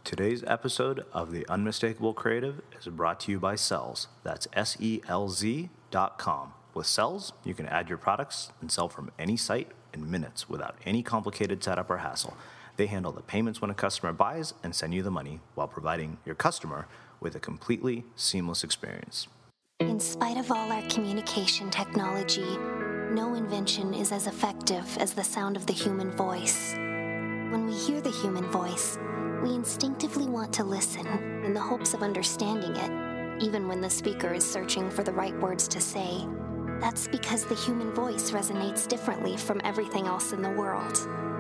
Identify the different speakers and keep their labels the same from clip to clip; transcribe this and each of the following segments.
Speaker 1: Today's episode of The Unmistakable Creative is brought to you by Selz. That's SELZ.com. With Selz, you can add your products and sell from any site in minutes without any complicated setup or hassle. They handle the payments when a customer buys and send you the money while providing your customer with a completely seamless experience.
Speaker 2: In spite of all our communication technology, no invention is as effective as the sound of the human voice. When we hear the human voice, we instinctively want to listen in the hopes of understanding it, even when the speaker is searching for the right words to say. That's because the human voice resonates differently from everything else in the world.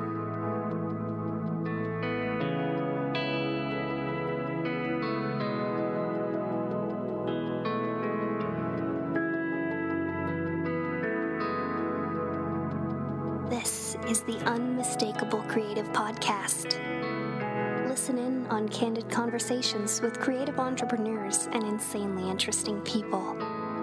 Speaker 2: This is the Unmistakable Creative Podcast. Listen in on candid conversations with creative entrepreneurs and insanely interesting people.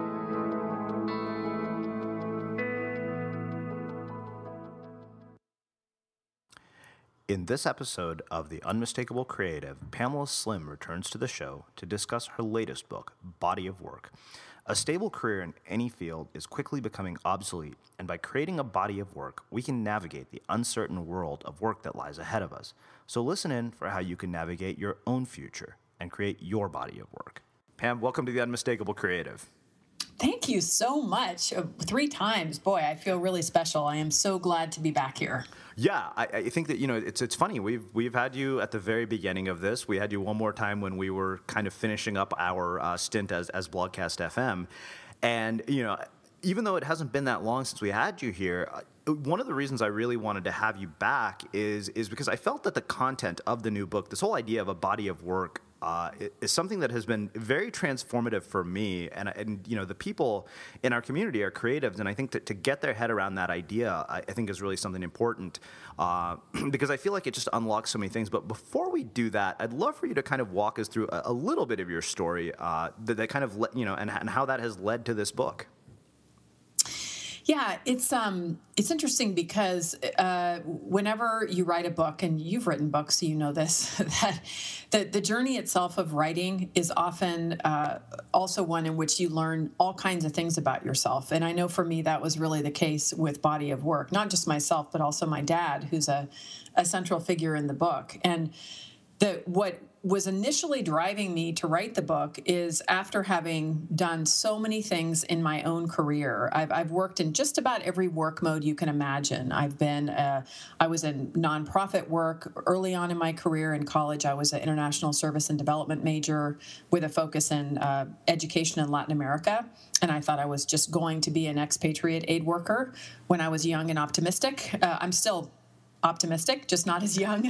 Speaker 1: In this episode of The Unmistakable Creative, Pamela Slim returns to the show to discuss her latest book, Body of Work. A stable career in any field is quickly becoming obsolete, and by creating a body of work, we can navigate the uncertain world of work that lies ahead of us. So listen in for how you can navigate your own future and create your body of work. Pam, welcome to The Unmistakable Creative.
Speaker 3: Thank you so much. 3 times. Boy, I feel really special. I am so glad to be back here.
Speaker 1: Yeah, I think that, it's funny. We've had you at the very beginning of this. We had you one more time when we were kind of finishing up our stint as Blogcast FM. And, even though it hasn't been that long since we had you here, one of the reasons I really wanted to have you back is because I felt that the content of the new book, this whole idea of a body of work, is something that has been very transformative for me, and the people in our community are creatives, and I think that to get their head around that idea, I think is really something important, because I feel like it just unlocks so many things. But before we do that, I'd love for you to kind of walk us through a little bit of your story, that kind of and how that has led to this book.
Speaker 3: Yeah, it's interesting because whenever you write a book, and you've written books, so you know this, that the journey itself of writing is often also one in which you learn all kinds of things about yourself. And I know for me that was really the case with Body of Work, not just myself, but also my dad, who's a central figure in the book. And what was initially driving me to write the book is after having done so many things in my own career. I've worked in just about every work mode you can imagine. I was in nonprofit work early on in my career. In college, I was an international service and development major with a focus in education in Latin America. And I thought I was just going to be an expatriate aid worker when I was young and optimistic. I'm still optimistic, just not as young.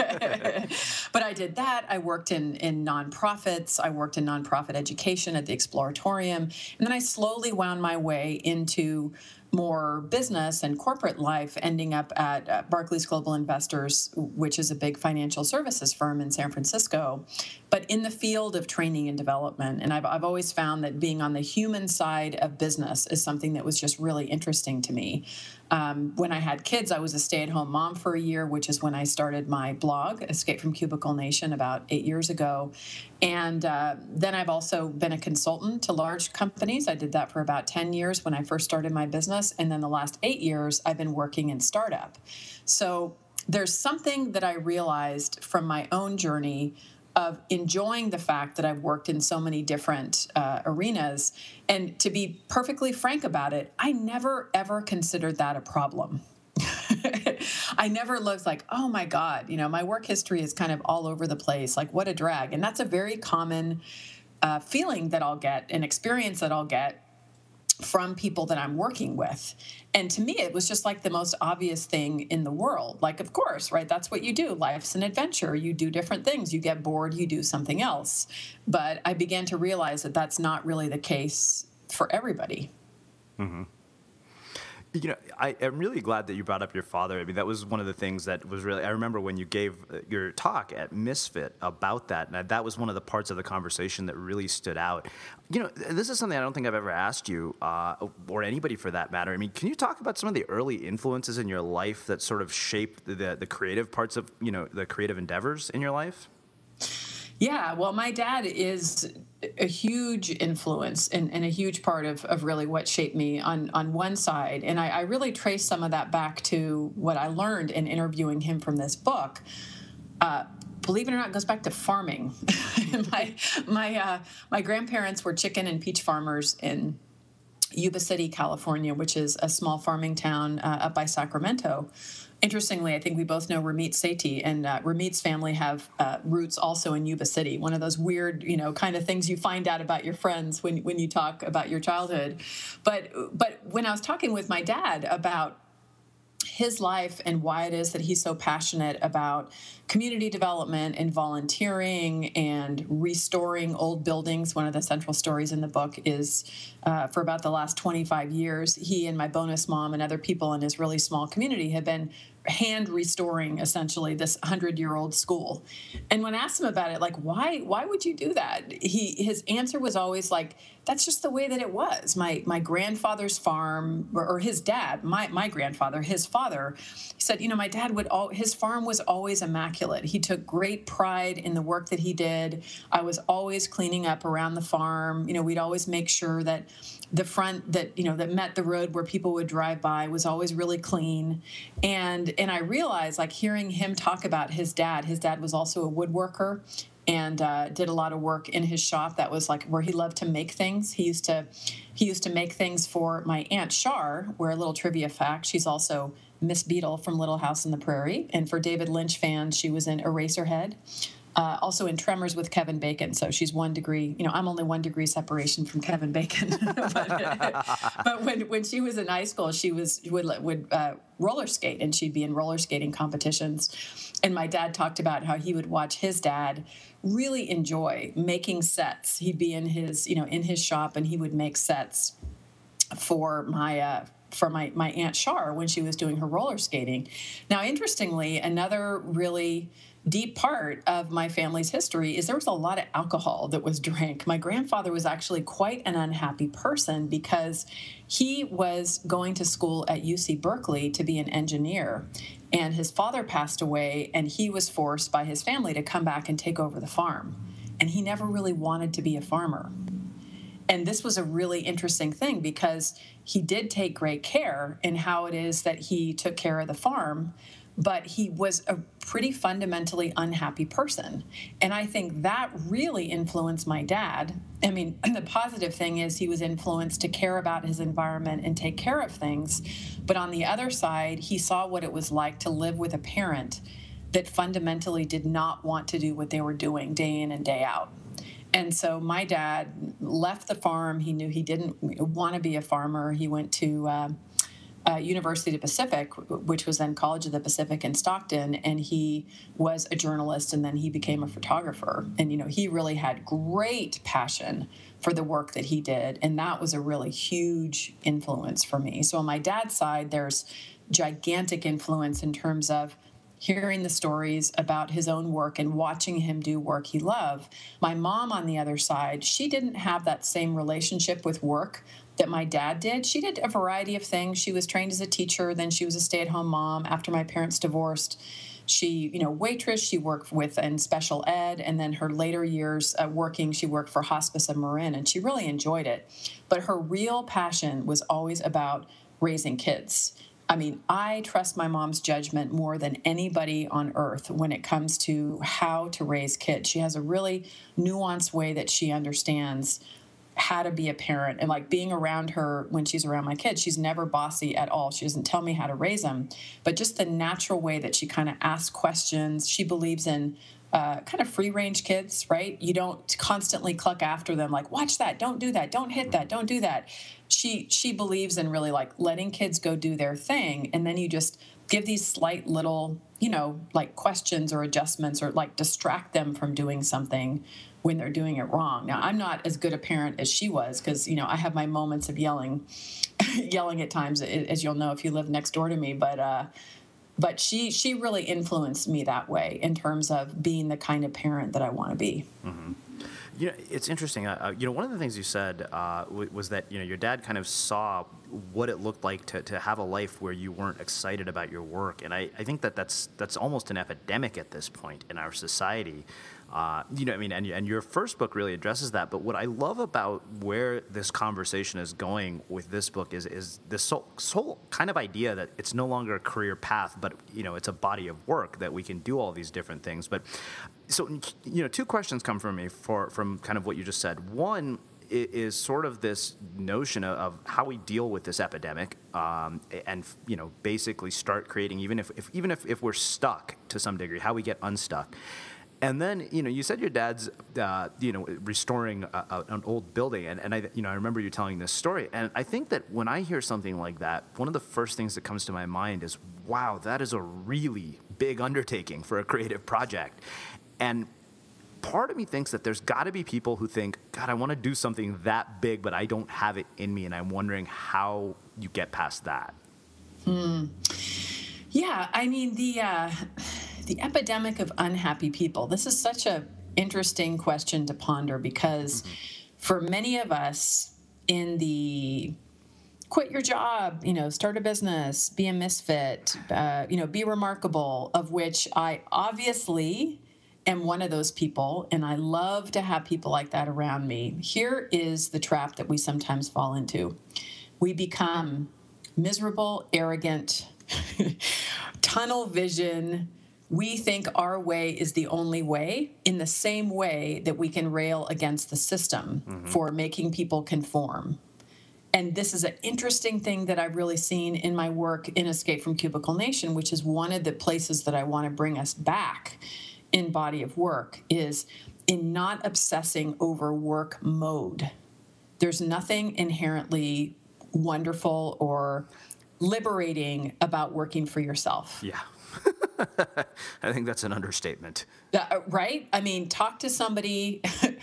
Speaker 3: But I did that. I worked in nonprofits. I worked in nonprofit education at the Exploratorium. And then I slowly wound my way into more business and corporate life, ending up at Barclays Global Investors, which is a big financial services firm in San Francisco, but in the field of training and development. And I've always found that being on the human side of business is something that was just really interesting to me. When I had kids, I was a stay-at-home mom for a year, which is when I started my blog, Escape from Cubicle Nation, about 8 years ago. And then I've also been a consultant to large companies. I did that for about 10 years when I first started my business. And then the last 8 years, I've been working in startup. So there's something that I realized from my own journey of enjoying the fact that I've worked in so many different arenas. And to be perfectly frank about it, I never, ever considered that a problem. I never looked like, oh my God, my work history is kind of all over the place. Like, what a drag. And that's a very common feeling that I'll get, an experience that I'll get from people that I'm working with. And to me, it was just like the most obvious thing in the world. Like, of course, right? That's what you do. Life's an adventure. You do different things. You get bored, you do something else. But I began to realize that that's not really the case for everybody. Mm-hmm.
Speaker 1: I'm really glad that you brought up your father. I mean, that was one of the things that was really, I remember when you gave your talk at Misfit about that, and that was one of the parts of the conversation that really stood out. This is something I don't think I've ever asked you, or anybody for that matter. I mean, can you talk about some of the early influences in your life that sort of shaped the creative parts of, the creative endeavors in your life?
Speaker 3: Yeah, well, my dad is a huge influence and a huge part of really what shaped me on one side. And I really trace some of that back to what I learned in interviewing him from this book. Uh, Believe it or not, it goes back to farming. My grandparents were chicken and peach farmers in Yuba City, California, which is a small farming town up by Sacramento. Interestingly, I think we both know Ramit Sethi, and Ramit's family have roots also in Yuba City. One of those weird, kind of things you find out about your friends when you talk about your childhood. But when I was talking with my dad about his life and why it is that he's so passionate about community development and volunteering and restoring old buildings. One of the central stories in the book is for about the last 25 years, he and my bonus mom and other people in his really small community have been hand restoring essentially this 100-year-old school. And when I asked him about it, like, why would you do that? His answer was always like, that's just the way that it was. My grandfather's farm, or his dad, my grandfather, his father, he said, my dad his farm was always immaculate. He took great pride in the work that he did. I was always cleaning up around the farm. We'd always make sure that the front that met the road where people would drive by was always really clean. And I realized, like, hearing him talk about his dad was also a woodworker and did a lot of work in his shop. That was like where he loved to make things. He used to make things for my Aunt Char, where a little trivia fact, she's also Miss Beadle from Little House on the Prairie. And for David Lynch fans, she was in Eraserhead. Also in Tremors with Kevin Bacon. So she's 1 degree, I'm only 1 degree separation from Kevin Bacon. but when she was in high school, she would roller skate, and she'd be in roller skating competitions. And my dad talked about how he would watch his dad really enjoy making sets. He'd be in his shop, and he would make sets for my Aunt Char when she was doing her roller skating. Now, interestingly, another really deep part of my family's history is there was a lot of alcohol that was drank. My grandfather was actually quite an unhappy person because he was going to school at UC Berkeley to be an engineer, and his father passed away, and he was forced by his family to come back and take over the farm. And he never really wanted to be a farmer. And this was a really interesting thing because he did take great care in how it is that he took care of the farm, but he was a pretty fundamentally unhappy person. And I think that really influenced my dad. I mean, the positive thing is he was influenced to care about his environment and take care of things. But on the other side, he saw what it was like to live with a parent that fundamentally did not want to do what they were doing day in and day out. And so my dad left the farm. He knew he didn't want to be a farmer. He went to University of the Pacific, which was then College of the Pacific in Stockton, and he was a journalist, and then he became a photographer. And, he really had great passion for the work that he did, and that was a really huge influence for me. So on my dad's side, there's gigantic influence in terms of hearing the stories about his own work and watching him do work he loved. My mom, on the other side, she didn't have that same relationship with work that my dad did. She did a variety of things. She was trained as a teacher, then she was a stay-at-home mom. After my parents divorced, she, waitress, she worked in special ed, and then her later years working, she worked for Hospice of Marin, and she really enjoyed it. But her real passion was always about raising kids. I mean, I trust my mom's judgment more than anybody on earth when it comes to how to raise kids. She has a really nuanced way that she understands how to be a parent, and like being around her when she's around my kids, she's never bossy at all. She doesn't tell me how to raise them, but just the natural way that she kind of asks questions. She believes in kind of free range kids, right? You don't constantly cluck after them like, watch that, don't do that, don't hit that, don't do that. She believes in really like letting kids go do their thing, and then you just give these slight little, like questions or adjustments, or like distract them from doing something when they're doing it wrong. Now, I'm not as good a parent as she was because, I have my moments of yelling at times, as you'll know if you live next door to me. But she really influenced me that way in terms of being the kind of parent that I want to be.
Speaker 1: Mm-hmm. It's interesting. One of the things you said was that, your dad kind of saw what it looked like to have a life where you weren't excited about your work. And I think that's almost an epidemic at this point in our society. I mean, and your first book really addresses that. But what I love about where this conversation is going with this book is this whole kind of idea that it's no longer a career path, but it's a body of work that we can do all these different things. But so two questions come from me from kind of what you just said. One is sort of this notion of how we deal with this epidemic, and basically start creating, even if we're stuck to some degree, how we get unstuck. And then, you said your dad's, restoring an old building, and I remember you telling this story, and I think that when I hear something like that, one of the first things that comes to my mind is, wow, that is a really big undertaking for a creative project. And part of me thinks that there's got to be people who think, God, I want to do something that big, but I don't have it in me, and I'm wondering how you get past that.
Speaker 3: Yeah, I mean, the epidemic of unhappy people. This is such an interesting question to ponder, because for many of us in the quit your job, start a business, be a misfit, be remarkable, of which I obviously am one of those people, and I love to have people like that around me. Here is the trap that we sometimes fall into. We become miserable, arrogant, tunnel vision. We think our way is the only way, in the same way that we can rail against the system for making people conform. And this is an interesting thing that I've really seen in my work in Escape from Cubicle Nation, which is one of the places that I want to bring us back in body of work, is in not obsessing over work mode. There's nothing inherently wonderful or liberating about working for yourself.
Speaker 1: Yeah. I think that's an understatement.
Speaker 3: Right? I mean, talk to somebody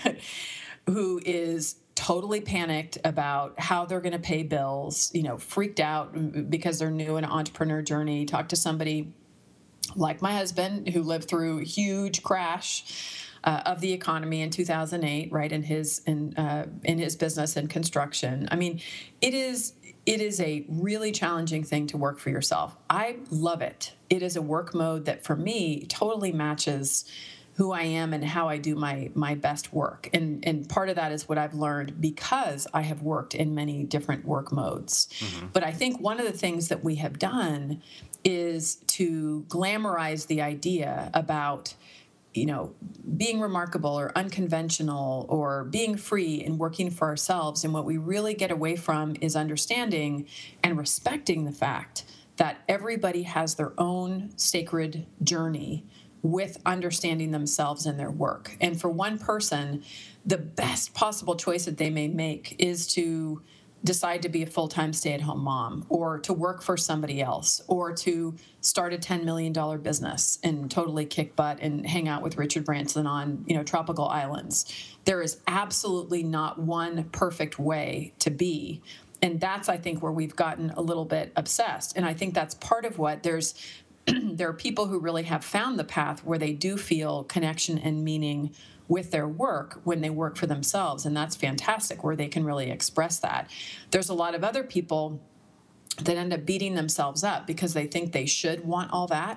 Speaker 3: who is totally panicked about how they're going to pay bills, freaked out because they're new in an entrepreneur journey. Talk to somebody like my husband, who lived through a huge crash of the economy in 2008, right, in his business and construction. I mean, it is a really challenging thing to work for yourself. I love it. It is a work mode that, for me, totally matches who I am and how I do my best work. And part of that is what I've learned because I have worked in many different work modes. But I think one of the things that we have done is to glamorize the idea about, being remarkable or unconventional or being free and working for ourselves. And what we really get away from is understanding and respecting the fact that everybody has their own sacred journey with understanding themselves and their work. And for one person, the best possible choice that they may make is to decide to be a full-time stay-at-home mom, or to work for somebody else, or to start a $10 million business and totally kick butt and hang out with Richard Branson on, tropical islands. There is absolutely not one perfect way to be. And that's, I think, where we've gotten a little bit obsessed. And I think that's part of what there are people who really have found the path where they do feel connection and meaning with their work when they work for themselves. And that's fantastic, where they can really express that. There's a lot of other people that end up beating themselves up because they think they should want all that.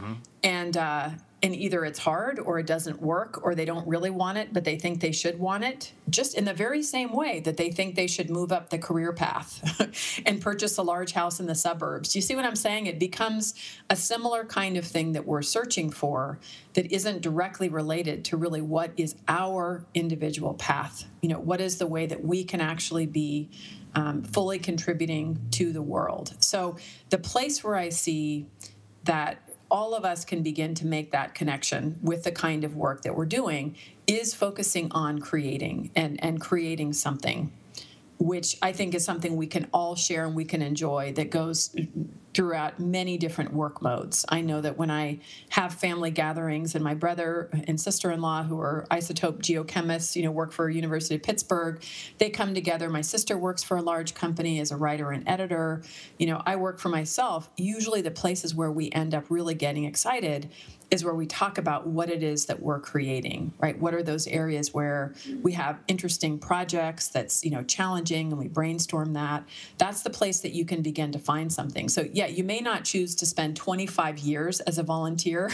Speaker 3: And either it's hard or it doesn't work, or they don't really want it, but they think they should want it, just in the very same way that they think they should move up the career path and purchase a large house in the suburbs. Do you see what I'm saying? It becomes a similar kind of thing that we're searching for that isn't directly related to really what is our individual path. What is the way that we can actually be fully contributing to the world? So the place where I see that all of us can begin to make that connection with the kind of work that we're doing is focusing on creating and creating something, which I think is something we can all share and we can enjoy, that goes throughout many different work modes. I know that when I have family gatherings, and my brother and sister-in-law, who are isotope geochemists, work for University of Pittsburgh, they come together. My sister works for a large company as a writer and editor. I work for myself. Usually the places where we end up really getting excited is where we talk about what it is that we're creating, right? What are those areas where we have interesting projects that's, challenging, and we brainstorm that. That's the place that you can begin to find something. So yes, yeah, you may not choose to spend 25 years as a volunteer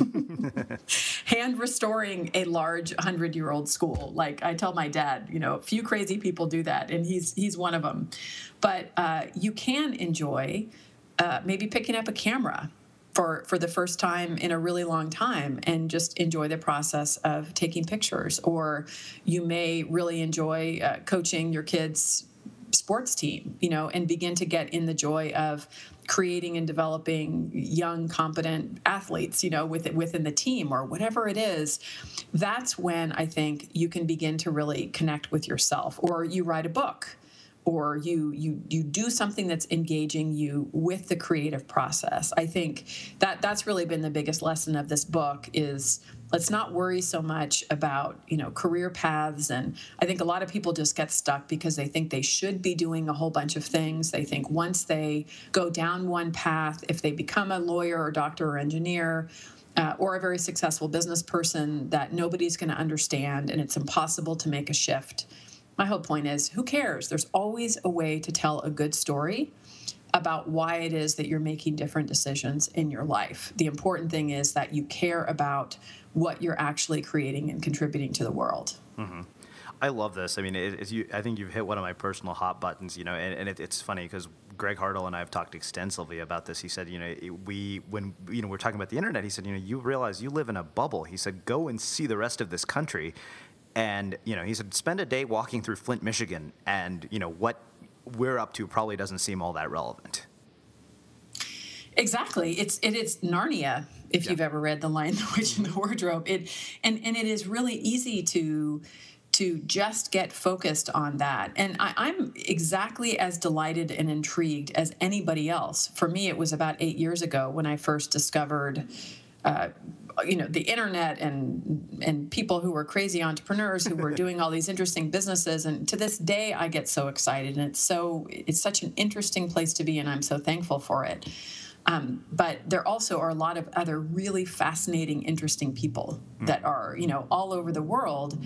Speaker 3: hand restoring a large 100-year-old school. Like I tell my dad, a few crazy people do that, and he's one of them. But you can enjoy maybe picking up a camera for the first time in a really long time and just enjoy the process of taking pictures. Or you may really enjoy coaching your kids' sports team, and begin to get in the joy of creating and developing young, competent athletes, within the team or whatever it is. That's when I think you can begin to really connect with yourself. Or you write a book, or you do something that's engaging you with the creative process. I think that's really been the biggest lesson of this book is let's not worry so much about, career paths. And I think a lot of people just get stuck because they think they should be doing a whole bunch of things. They think once they go down one path, if they become a lawyer or doctor or engineer, or a very successful business person, that nobody's going to understand and it's impossible to make a shift. My whole point is, who cares? There's always a way to tell a good story about why it is that you're making different decisions in your life. The important thing is that you care about what you're actually creating and contributing to the world.
Speaker 1: Mm-hmm. I love this. I mean, I think you've hit one of my personal hot buttons, and it's funny because Greg Hartle and I have talked extensively about this. He said, when we're talking about the internet, he said, you realize you live in a bubble. He said, go and see the rest of this country. And, he said, spend a day walking through Flint, Michigan, and, what we're up to probably doesn't seem all that relevant.
Speaker 3: Exactly. It is Narnia, if you've ever read The Lion, the Witch, and the Wardrobe. And it is really easy to just get focused on that. And I'm exactly as delighted and intrigued as anybody else. For me, it was about 8 years ago when I first discovered the internet and people who were crazy entrepreneurs who were doing all these interesting businesses. And to this day, I get so excited. And it's such an interesting place to be, and I'm so thankful for it. But there also are a lot of other really fascinating, interesting people that are, all over the world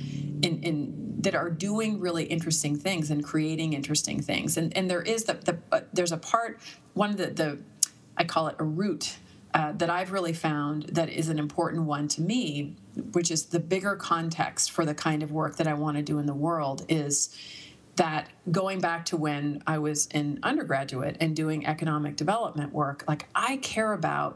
Speaker 3: that are doing really interesting things and creating interesting things. And there is there's a part, one of the I call it a root, that I've really found that is an important one to me, which is the bigger context for the kind of work that I want to do in the world, is that going back to when I was in undergraduate and doing economic development work, like I care about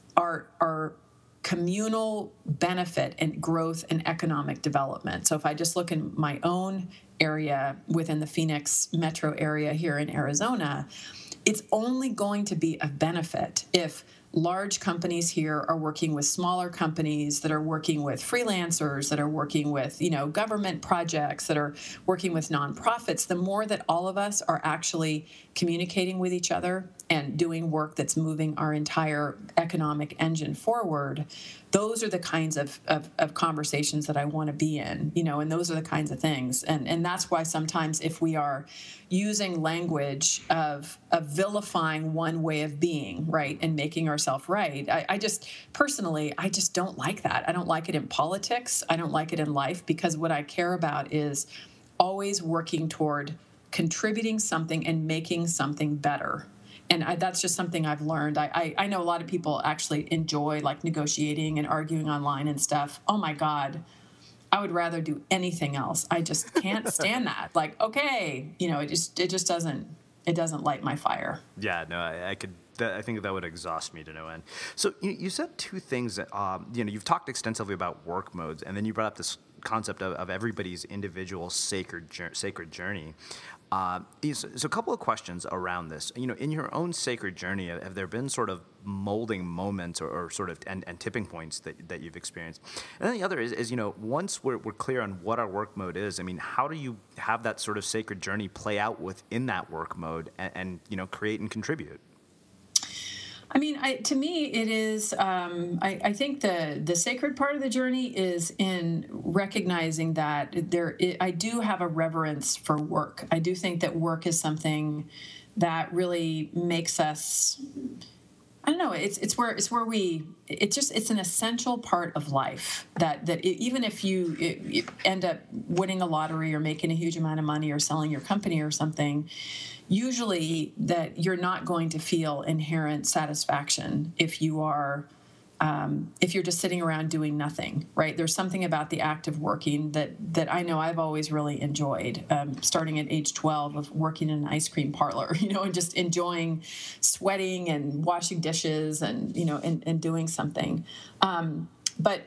Speaker 3: our communal benefit and growth and economic development. So if I just look in my own area within the Phoenix metro area here in Arizona, it's only going to be of benefit if large companies here are working with smaller companies that are working with freelancers, that are working with, government projects, that are working with nonprofits. The more that all of us are actually communicating with each other and doing work that's moving our entire economic engine forward, those are the kinds of conversations that I want to be in, and those are the kinds of things. And that's why sometimes if we are using language of vilifying one way of being, right, and making ourselves right, I just don't like that. I don't like it in politics. I don't like it in life, because what I care about is always working toward contributing something and making something better. And that's just something I've learned. I know a lot of people actually enjoy like negotiating and arguing online and stuff. Oh my God, I would rather do anything else. I just can't stand that. Like, okay, it just doesn't light my fire.
Speaker 1: Yeah, no, I think that would exhaust me to no end. So you said two things that, you've talked extensively about work modes, and then you brought up this concept of everybody's individual sacred journey. So a couple of questions around this. In your own sacred journey, have there been sort of molding moments or sort of and tipping points that you've experienced? And then the other is once we're clear on what our work mode is, how do you have that sort of sacred journey play out within that work mode and create and contribute?
Speaker 3: To me, it is, I think the sacred part of the journey is in recognizing that I do have a reverence for work. I do think that work is something that really makes us, I don't know. It's where it's an essential part of life that even if you end up winning a lottery or making a huge amount of money or selling your company or something, usually that you're not going to feel inherent satisfaction if you're just sitting around doing nothing, right? There's something about the act of working that I know I've always really enjoyed, starting at age 12 of working in an ice cream parlor, and just enjoying sweating and washing dishes and doing something. But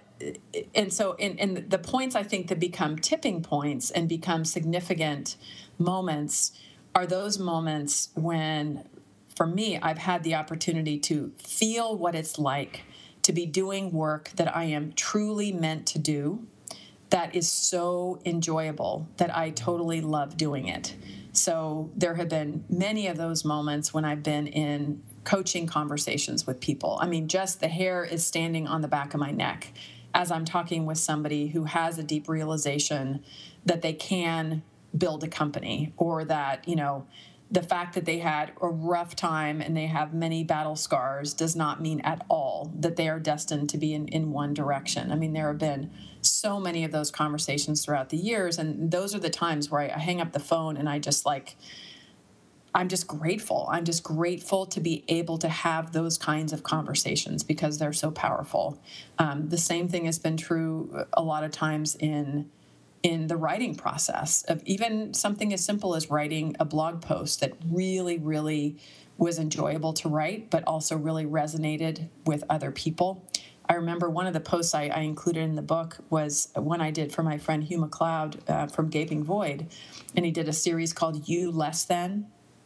Speaker 3: the points I think that become tipping points and become significant moments are those moments when, for me, I've had the opportunity to feel what it's like to be doing work that I am truly meant to do, that is so enjoyable that I totally love doing it. So there have been many of those moments when I've been in coaching conversations with people. I mean, just the hair is standing on the back of my neck as I'm talking with somebody who has a deep realization that they can build a company, or that, the fact that they had a rough time and they have many battle scars does not mean at all that they are destined to be in one direction. I mean, there have been so many of those conversations throughout the years, and those are the times where I hang up the phone and I'm just grateful. I'm just grateful to be able to have those kinds of conversations because they're so powerful. The same thing has been true a lot of times in the writing process of even something as simple as writing a blog post that really, really was enjoyable to write, but also really resonated with other people. I remember one of the posts I included in the book was one I did for my friend Hugh McLeod from Gaping Void, and he did a series called You Less Than.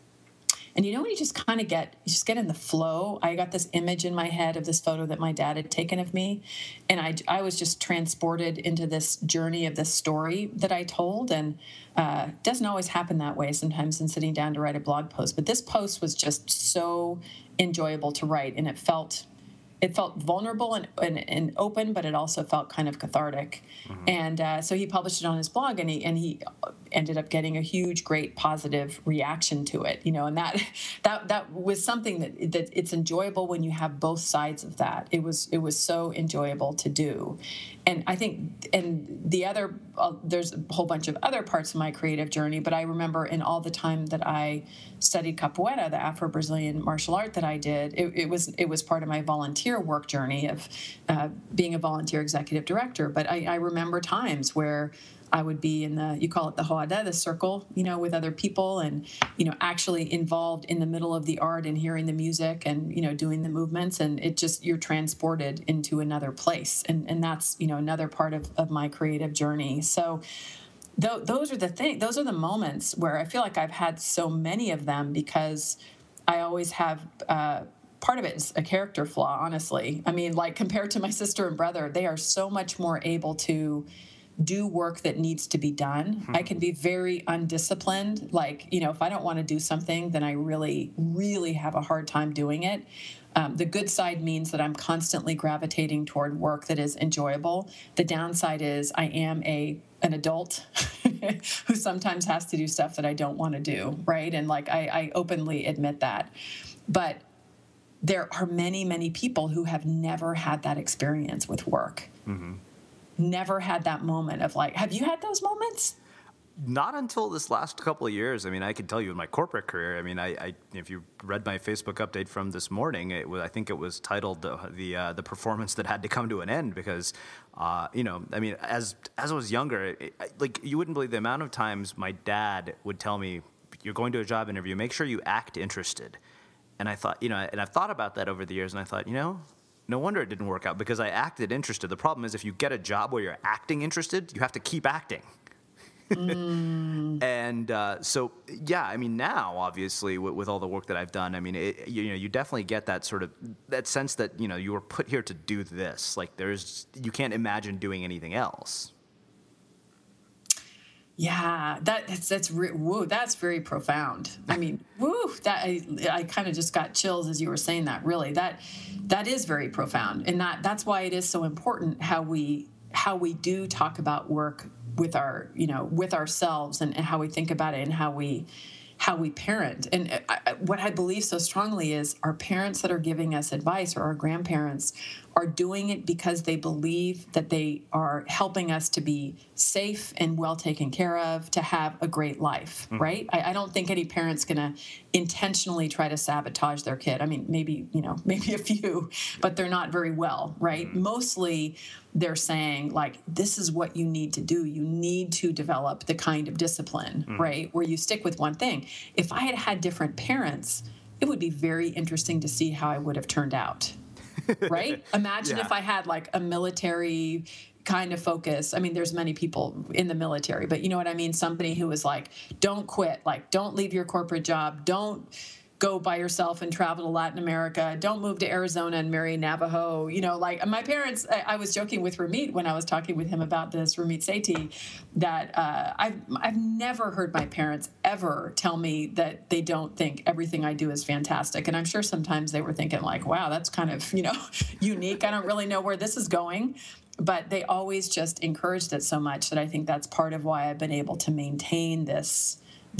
Speaker 3: And when you just kind of get in the flow. I got this image in my head of this photo that my dad had taken of me, and I was just transported into this journey of this story that I told. And it doesn't always happen that way sometimes in sitting down to write a blog post, but this post was just so enjoyable to write, and it felt vulnerable and open, but it also felt kind of cathartic. Mm-hmm. And so he published it on his blog, and he ended up getting a huge, great, positive reaction to it. And that was something that it's enjoyable when you have both sides of that. It was so enjoyable to do, and I think the other there's a whole bunch of other parts of my creative journey. But I remember in all the time that I studied capoeira, the Afro-Brazilian martial art that I did, it was part of my volunteer work journey of being a volunteer executive director. But I remember times where I would be in you call it the roda, the circle, with other people, and, actually involved in the middle of the art and hearing the music and, doing the movements, and you're transported into another place. And that's, another part of my creative journey. So those are the moments where I feel like I've had so many of them because I always have, part of it is a character flaw, honestly. I mean, like compared to my sister and brother, they are so much more able to do work that needs to be done. Mm-hmm. I can be very undisciplined. Like, if I don't want to do something, then I really, really have a hard time doing it. The good side means that I'm constantly gravitating toward work that is enjoyable. The downside is I am an adult who sometimes has to do stuff that I don't want to do, right? And I openly admit that. But there are many, many people who have never had that experience with work. Mm-hmm. Never had that moment of have you had those moments?
Speaker 1: Not until this last couple of years. I mean, I can tell you in my corporate career, I mean, I if you read my Facebook update from this morning, I think it was titled the performance that had to come to an end because, I mean, as I was younger, you wouldn't believe the amount of times my dad would tell me, you're going to a job interview, make sure you act interested. And I thought, and I've thought about that over the years, and I thought, no wonder it didn't work out because I acted interested. The problem is if you get a job where you're acting interested, you have to keep acting. And so, yeah, I mean, now, obviously, with all the work that I've done, I mean, you definitely get that sort of that sense that, you were put here to do this. Like you can't imagine doing anything else.
Speaker 3: Yeah, that's very profound. I mean, that I kind of just got chills as you were saying that. Really, that is very profound, and that's why it is so important how we do talk about work with with ourselves and how we think about it and how we how we parent. And what I believe so strongly is our parents that are giving us advice, or our grandparents, are doing it because they believe that they are helping us to be safe and well taken care of, to have a great life, right? I don't think any parent's going to intentionally try to sabotage their kid. I mean, maybe a few, but they're not very well, right? Mostly they're saying, like, this is what you need to do. You need to develop the kind of discipline, right, where you stick with one thing. If I had had different parents, it would be very interesting to see how I would have turned out. Right? Imagine if I had like a military kind of focus. I mean, there's many people in the military, but you know what I mean? Somebody who was like, don't quit, like, don't leave your corporate job, don't go by yourself and travel to Latin America, don't move to Arizona and marry Navajo. Like my parents, I was joking with Ramit when I was talking with him about this, Ramit Sethi, that I've never heard my parents ever tell me that they don't think everything I do is fantastic. And I'm sure sometimes they were thinking like, wow, that's kind of, unique. I don't really know where this is going. But they always just encouraged it so much that I think that's part of why I've been able to maintain this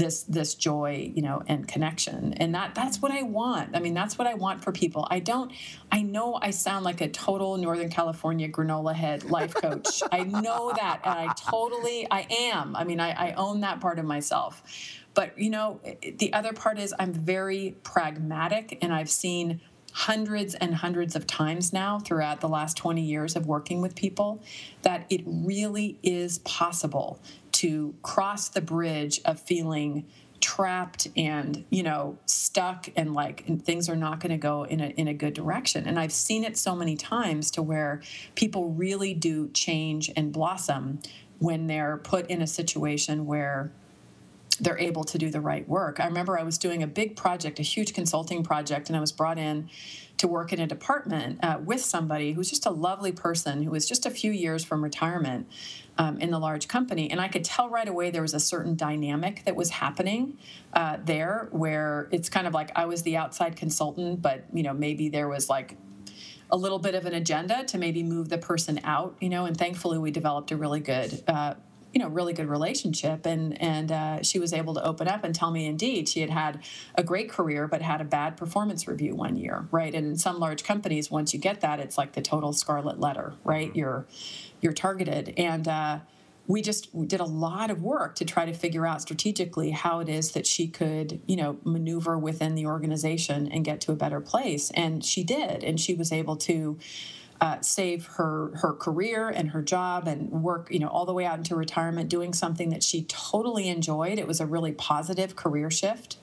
Speaker 3: joy, and connection. And that's what I want. I mean, that's what I want for people. I know I sound like a total Northern California granola head life coach. I know that, and I am. I mean, I own that part of myself. But, the other part is I'm very pragmatic, and I've seen hundreds and hundreds of times now throughout the last 20 years of working with people that it really is possible to cross the bridge of feeling trapped and, stuck and things are not going to go in a good direction. And I've seen it so many times to where people really do change and blossom when they're put in a situation where they're able to do the right work. I remember I was doing a big project, a huge consulting project, and I was brought in to work in a department with somebody who's just a lovely person who was just a few years from retirement in the large company. And I could tell right away there was a certain dynamic that was happening there where it's kind of like I was the outside consultant, but, maybe there was like a little bit of an agenda to maybe move the person out, and thankfully we developed a really good really good relationship. And she was able to open up and tell me, indeed, she had a great career, but had a bad performance review one year, right? And in some large companies, once you get that, it's like the total scarlet letter, right? You're targeted. And we did a lot of work to try to figure out strategically how it is that she could, maneuver within the organization and get to a better place. And she did. And she was able to save her career and her job and work, all the way out into retirement, doing something that she totally enjoyed. It was a really positive career shift,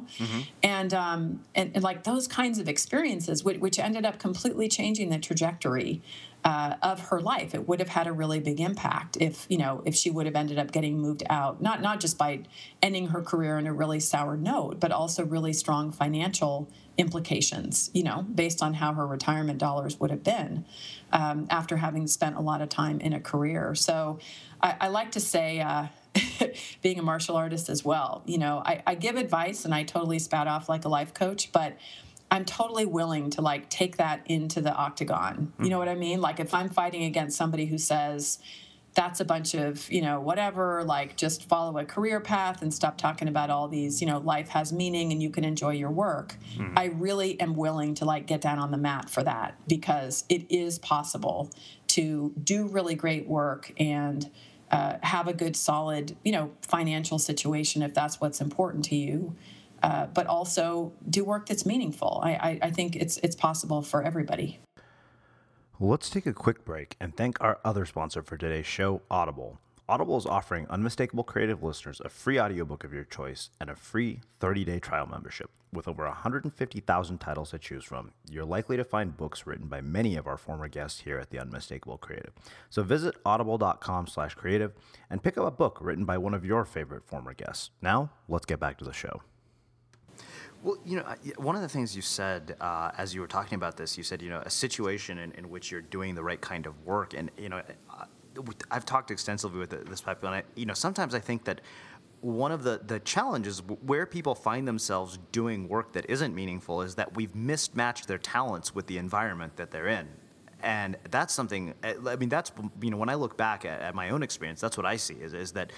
Speaker 3: and like those kinds of experiences, which ended up completely changing the trajectory of her life. It would have had a really big impact if she would have ended up getting moved out, not just by ending her career on a really sour note, but also really strong financial implications, based on how her retirement dollars would have been after having spent a lot of time in a career. So I like to say, being a martial artist as well, I give advice and I totally spout off like a life coach, but I'm totally willing to take that into the octagon. You know what I mean? Like if I'm fighting against somebody who says, that's a bunch of, whatever, just follow a career path and stop talking about all these, life has meaning and you can enjoy your work. I really am willing to get down on the mat for that, because it is possible to do really great work and have a good, solid, financial situation if that's what's important to you. But also do work that's meaningful. I think it's possible for everybody.
Speaker 1: Let's take a quick break and thank our other sponsor for today's show, Audible. Audible is offering Unmistakable Creative listeners a free audiobook of your choice and a free 30-day trial membership. With over 150,000 titles to choose from, you're likely to find books written by many of our former guests here at the Unmistakable Creative. So visit audible.com/creative and pick up a book written by one of your favorite former guests. Now, let's get back to the show. Well, one of the things you said as you were talking about this, you said, a situation in which you're doing the right kind of work. And, I've talked extensively with this pipeline. Sometimes I think that one of the challenges where people find themselves doing work that isn't meaningful is that we've mismatched their talents with the environment that they're in. And that's something, that's, when I look back at my own experience, that's what I see is that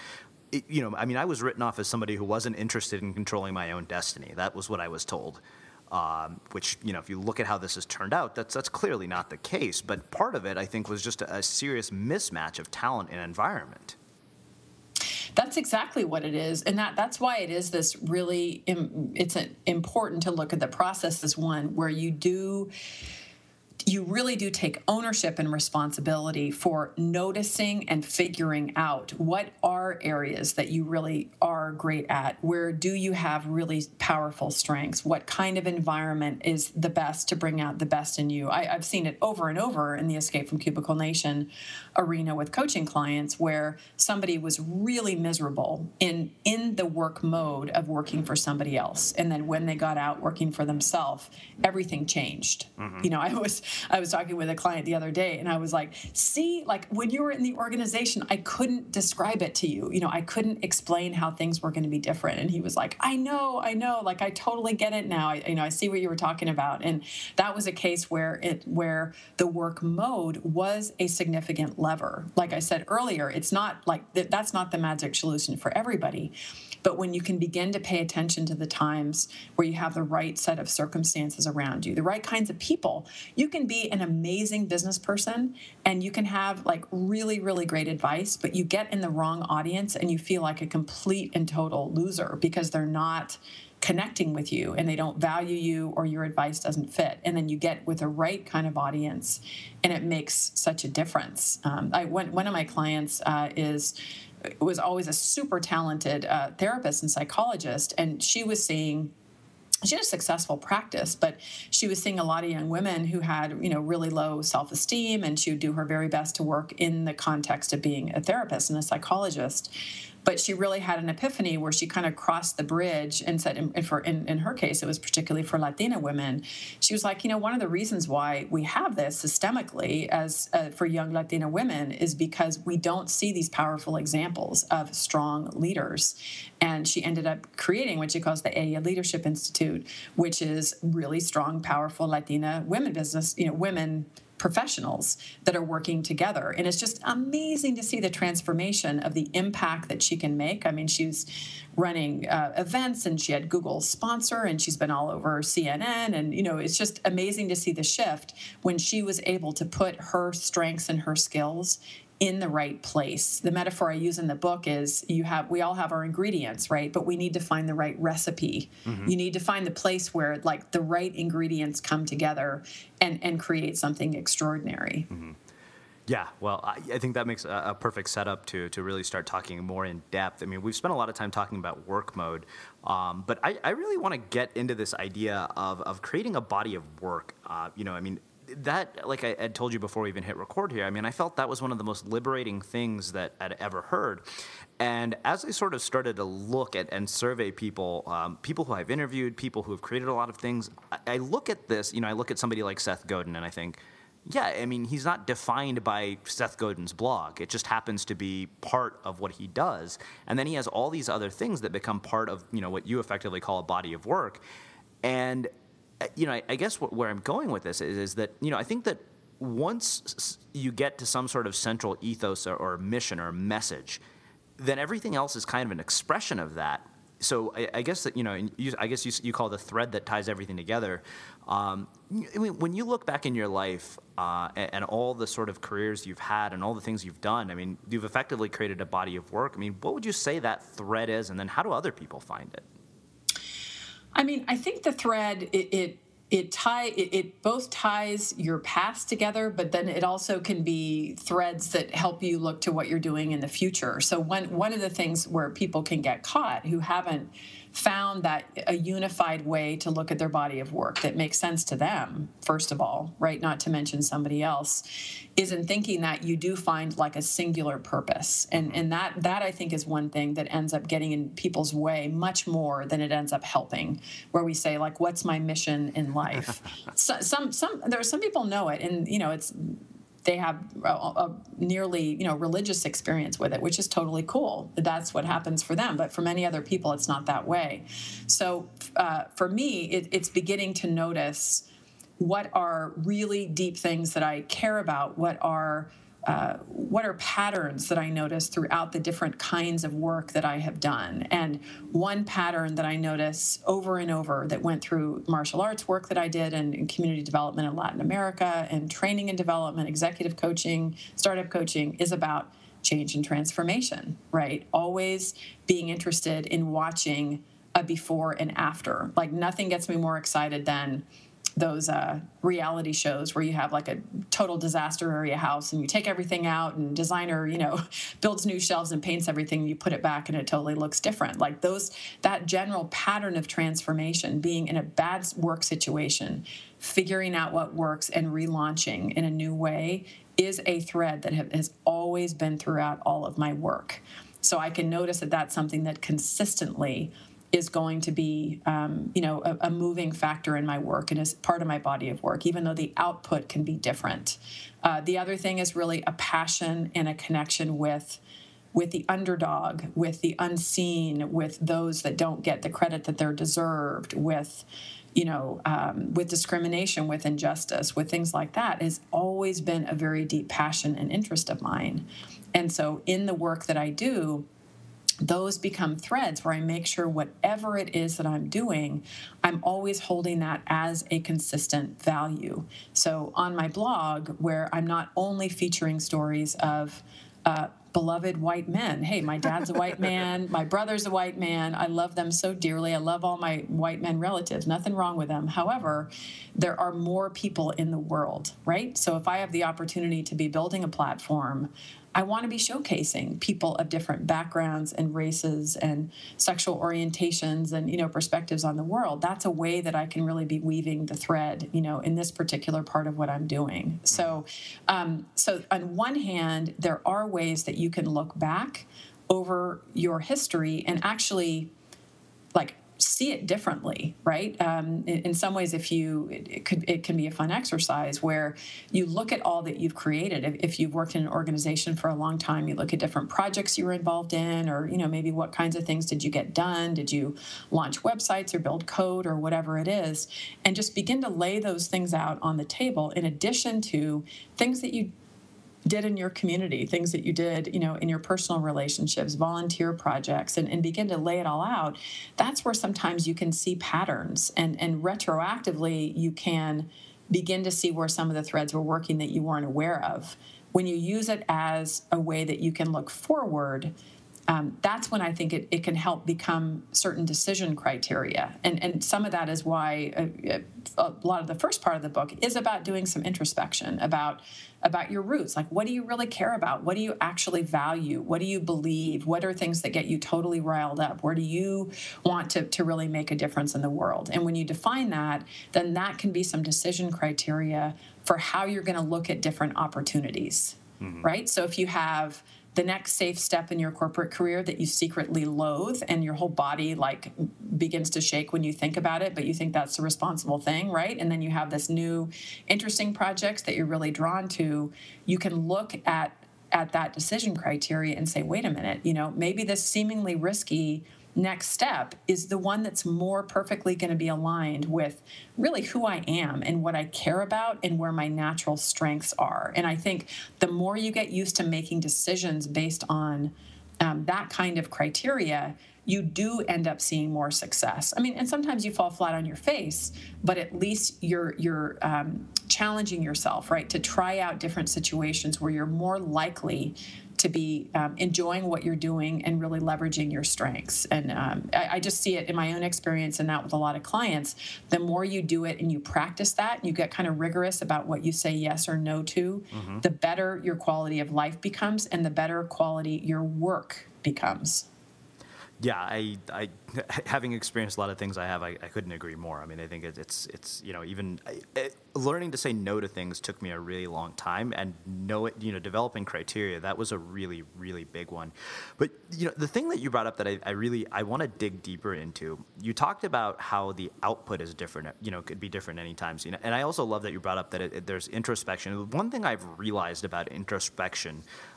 Speaker 1: I mean, I was written off as somebody who wasn't interested in controlling my own destiny. That was what I was told. Which, if you look at how this has turned out, that's clearly not the case. But part of it, I think, was just a serious mismatch of talent and environment.
Speaker 3: That's exactly what it is, and that's why it is this really. It's important to look at the process as one where you really do take ownership and responsibility for noticing and figuring out what are areas that you really are great at. Where do you have really powerful strengths? What kind of environment is the best to bring out the best in you? I've seen it over and over in the Escape from Cubicle Nation arena with coaching clients where somebody was really miserable in the work mode of working for somebody else. And then when they got out working for themselves, everything changed. I was talking with a client the other day, and I was like, see, like when you were in the organization, I couldn't describe it to you. I couldn't explain how things were going to be different. And he was like, I know, like I totally get it now. I see what you were talking about. And that was a case where the work mode was a significant lever. Like I said earlier, it's not like that's not the magic solution for everybody. But when you can begin to pay attention to the times where you have the right set of circumstances around you, the right kinds of people, you can be an amazing business person and you can have like really, really great advice, but you get in the wrong audience and you feel like a complete and total loser because they're not connecting with you and they don't value you or your advice doesn't fit. And then you get with the right kind of audience and it makes such a difference. One of my clients was always a super talented therapist and psychologist, and she had a successful practice, but she was seeing a lot of young women who had, really low self-esteem, and she would do her very best to work in the context of being a therapist and a psychologist. But she really had an epiphany where she kind of crossed the bridge and said, in her case, it was particularly for Latina women. She was like, one of the reasons why we have this systemically as for young Latina women is because we don't see these powerful examples of strong leaders. And she ended up creating what she calls the Ella Leadership Institute, which is really strong, powerful Latina women women professionals that are working together. And it's just amazing to see the transformation of the impact that she can make. I mean, she's running events and she had Google sponsor and she's been all over CNN. And, it's just amazing to see the shift when she was able to put her strengths and her skills in the right place. The metaphor I use in the book is we all have our ingredients, right? But we need to find the right recipe. Mm-hmm. You need to find the place where like the right ingredients come together and create something extraordinary.
Speaker 1: Mm-hmm. Yeah, well, I think that makes a perfect setup to really start talking more in depth. I mean, we've spent a lot of time talking about work mode, but I really want to get into this idea of creating a body of work. That, like I had told you before we even hit record here, I felt that was one of the most liberating things that I'd ever heard. And as I sort of started to look at and survey people, people who I've interviewed, people who have created a lot of things, I look at this, I look at somebody like Seth Godin and I think, yeah, he's not defined by Seth Godin's blog. It just happens to be part of what he does. And then he has all these other things that become part of, what you effectively call a body of work. And I guess where I'm going with this is that, I think that once you get to some sort of central ethos or mission or message, then everything else is kind of an expression of that. So I guess that, you call the thread that ties everything together. When you look back in your life and all the sort of careers you've had and all the things you've done, you've effectively created a body of work. What would you say that thread is, and then how do other people find it?
Speaker 3: I think the thread, it both ties your past together, but then it also can be threads that help you look to what you're doing in the future. So one of the things where people can get caught who haven't found that a unified way to look at their body of work that makes sense to them, first of all, right, not to mention somebody else, is in thinking that you do find like a singular purpose. And that I think is one thing that ends up getting in people's way much more than it ends up helping, where we say, like, what's my mission in life? There are some people know it, and, they have a nearly, religious experience with it, which is totally cool. That's what happens for them. But for many other people, it's not that way. So for me, it's beginning to notice what are really deep things that I care about, what are what are patterns that I notice throughout the different kinds of work that I have done? And one pattern that I notice over and over that went through martial arts work that I did and in community development in Latin America and training and development, executive coaching, startup coaching is about change and transformation, right? Always being interested in watching a before and after. Like nothing gets me more excited than those reality shows where you have like a total disaster area house and you take everything out and designer, builds new shelves and paints everything and you put it back and it totally looks different. Like that general pattern of transformation, being in a bad work situation, figuring out what works and relaunching in a new way is a thread that has always been throughout all of my work. So I can notice that that's something that consistently is going to be, a moving factor in my work and is part of my body of work, even though the output can be different. The other thing is really a passion and a connection with the underdog, with the unseen, with those that don't get the credit that they're deserved, with discrimination, with injustice, with things like that, has always been a very deep passion and interest of mine. And so in the work that I do, those become threads where I make sure whatever it is that I'm doing, I'm always holding that as a consistent value. So on my blog, where I'm not only featuring stories of beloved white men. Hey, my dad's a white man. My brother's a white man. I love them so dearly. I love all my white men relatives. Nothing wrong with them. However, there are more people in the world, right? So if I have the opportunity to be building a platform, I want to be showcasing people of different backgrounds and races and sexual orientations and, perspectives on the world. That's a way that I can really be weaving the thread, in this particular part of what I'm doing. So on one hand, there are ways that you can look back over your history and actually see it differently, right? In some ways, it can be a fun exercise where you look at all that you've created. If you've worked in an organization for a long time, you look at different projects you were involved in, or maybe what kinds of things did you get done? Did you launch websites or build code or whatever it is? And just begin to lay those things out on the table in addition to things that you did in your community, things that you did, in your personal relationships, volunteer projects, and begin to lay it all out. That's where sometimes you can see patterns and retroactively you can begin to see where some of the threads were working that you weren't aware of. When you use it as a way that you can look forward, that's when I think it can help become certain decision criteria. And some of that is why a lot of the first part of the book is about doing some introspection about your roots. Like, what do you really care about? What do you actually value? What do you believe? What are things that get you totally riled up? Where do you want to really make a difference in the world? And when you define that, then that can be some decision criteria for how you're going to look at different opportunities, right? So if you have the next safe step in your corporate career that you secretly loathe and your whole body begins to shake when you think about it, but you think that's the responsible thing, right? And then you have this new interesting projects that you're really drawn to, you can look at that decision criteria and say, wait a minute, maybe this seemingly risky next step is the one that's more perfectly going to be aligned with really who I am and what I care about and where my natural strengths are. And I think the more you get used to making decisions based on that kind of criteria, you do end up seeing more success. I mean, and sometimes you fall flat on your face, but at least you're challenging yourself, right, to try out different situations where you're more likely to be enjoying what you're doing and really leveraging your strengths. And I just see it in my own experience and that with a lot of clients. The more you do it and you practice that, and you get kind of rigorous about what you say yes or no to, the better your quality of life becomes and the better quality your work becomes.
Speaker 1: Yeah, I having experienced a lot of things I couldn't agree more. I mean, I think it's even learning to say no to things took me a really long time, and developing criteria, that was a really, really big one. But the thing that you brought up that I want to dig deeper into, you talked about how the output is different, could be different any times, and I also love that you brought up that there's introspection. One thing I've realized about introspection